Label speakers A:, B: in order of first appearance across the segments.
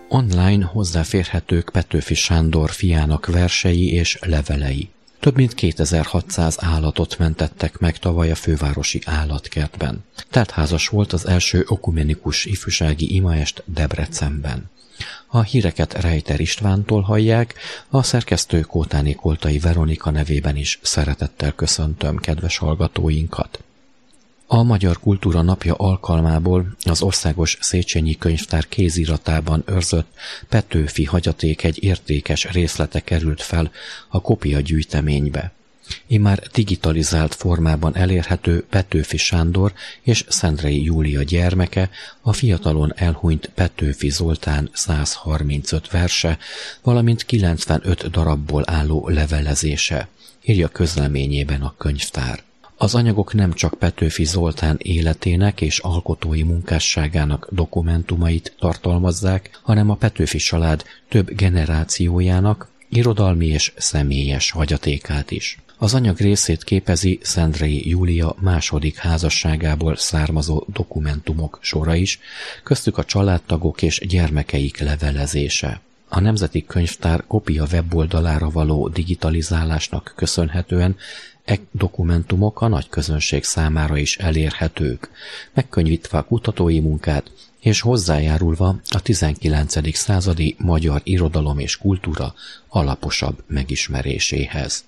A: Online hozzáférhetők Petőfi Sándor fiának versei és levelei. Több mint 2600 állatot mentettek meg tavaly a fővárosi állatkertben. Teltházas volt az első ökumenikus ifjúsági imaest Debrecenben. A híreket Rejter Istvántól hallják, a szerkesztő Kótáné Koltai Veronika nevében is szeretettel köszöntöm kedves hallgatóinkat. A Magyar Kultúra Napja alkalmából az Országos Széchenyi Könyvtár kéziratában őrzött Petőfi hagyaték egy értékes részlete került fel a kopia gyűjteménybe. Immár digitalizált formában elérhető Petőfi Sándor és Szendrei Júlia gyermeke, a fiatalon elhunyt Petőfi Zoltán 135 verse, valamint 95 darabból álló levelezése, írja közleményében a könyvtár. Az anyagok nem csak Petőfi Zoltán életének és alkotói munkásságának dokumentumait tartalmazzák, hanem a Petőfi család több generációjának irodalmi és személyes hagyatékát is. Az anyag részét képezi Szendrei Júlia második házasságából származó dokumentumok sora is, köztük a családtagok és gyermekeik levelezése. A Nemzeti Könyvtár kopia weboldalára való digitalizálásnak köszönhetően dokumentumok a nagy közönség számára is elérhetők, megkönnyítve a kutatói munkát és hozzájárulva a 19. századi magyar irodalom és kultúra alaposabb megismeréséhez.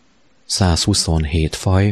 A: 127 faj,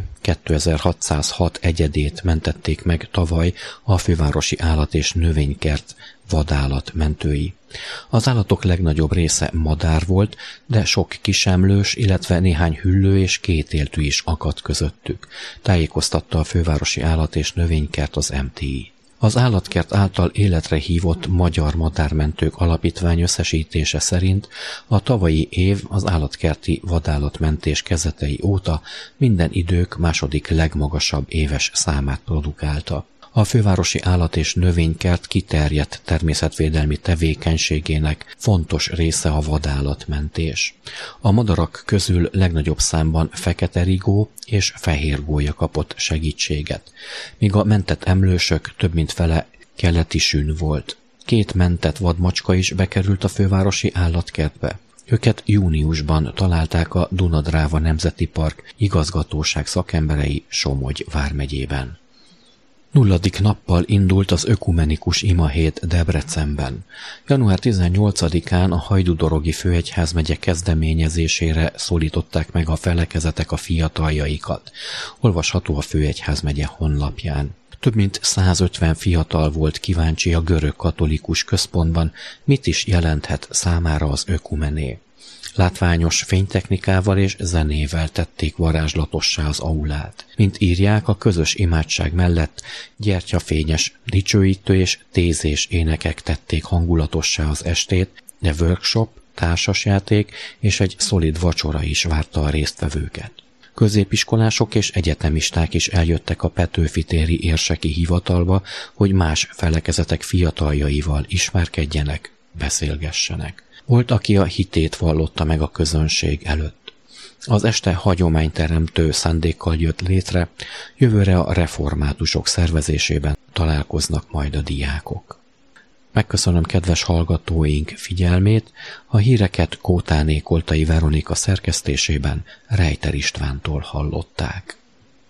A: 2606 egyedét mentették meg tavaly a fővárosi állat- és növénykert vadállatmentői. Az állatok legnagyobb része madár volt, de sok kisemlős, illetve néhány hüllő és kétéltű is akadt közöttük, tájékoztatta a fővárosi állat- és növénykert az MTI. Az állatkert által életre hívott Magyar Madármentők Alapítvány összesítése szerint a tavalyi év az állatkerti vadállatmentés kezdetei óta minden idők második legmagasabb éves számát produkálta. A fővárosi állat- és növénykert kiterjedt természetvédelmi tevékenységének fontos része a vadállatmentés. A madarak közül legnagyobb számban fekete rigó és fehér gólya kapott segítséget, míg a mentett emlősök több mint fele keleti sün volt. 2 mentett vadmacska is bekerült a fővárosi állatkertbe. Őket júniusban találták a Duna-Dráva Nemzeti Park igazgatóság szakemberei Somogy vármegyében. 0. nappal indult az ökumenikus imahét Debrecenben. Január 18-án a Hajdú-Dorogi Főegyházmegye kezdeményezésére szólították meg a felekezetek a fiataljaikat. Olvasható a Főegyházmegye honlapján. Több mint 150 fiatal volt kíváncsi a görög katolikus központban, mit is jelenthet számára az ökumené. Látványos fénytechnikával és zenével tették varázslatossá az aulát. Mint írják, a közös imádság mellett gyertyafényes, dicsőítő és tézés énekek tették hangulatossá az estét, de workshop, társasjáték és egy szolid vacsora is várta a résztvevőket. Középiskolások és egyetemisták is eljöttek a Petőfi téri érseki hivatalba, hogy más felekezetek fiataljaival ismerkedjenek, beszélgessenek. Volt, aki a hitét vallotta meg a közönség előtt. Az este hagyományteremtő szándékkal jött létre, jövőre a reformátusok szervezésében találkoznak majd a diákok. Megköszönöm kedves hallgatóink figyelmét, a híreket Kótáné Koltai Veronika szerkesztésében Rejter Istvántól hallották.